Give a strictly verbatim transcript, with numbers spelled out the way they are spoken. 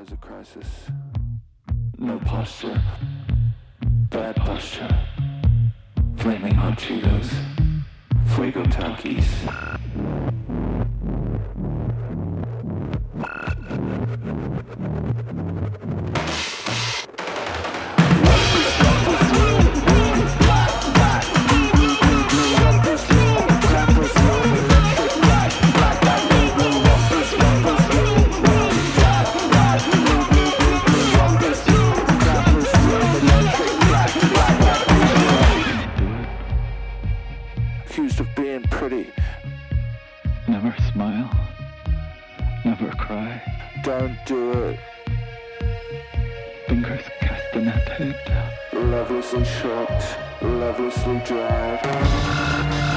there's a crisis. No posture, bad posture. Flaming hot Cheetos, Fuego Takis. Accused of being pretty. Never smile. Never cry. Don't do it. Fingers castanetted. Lovelessly shocked, lovelessly dried.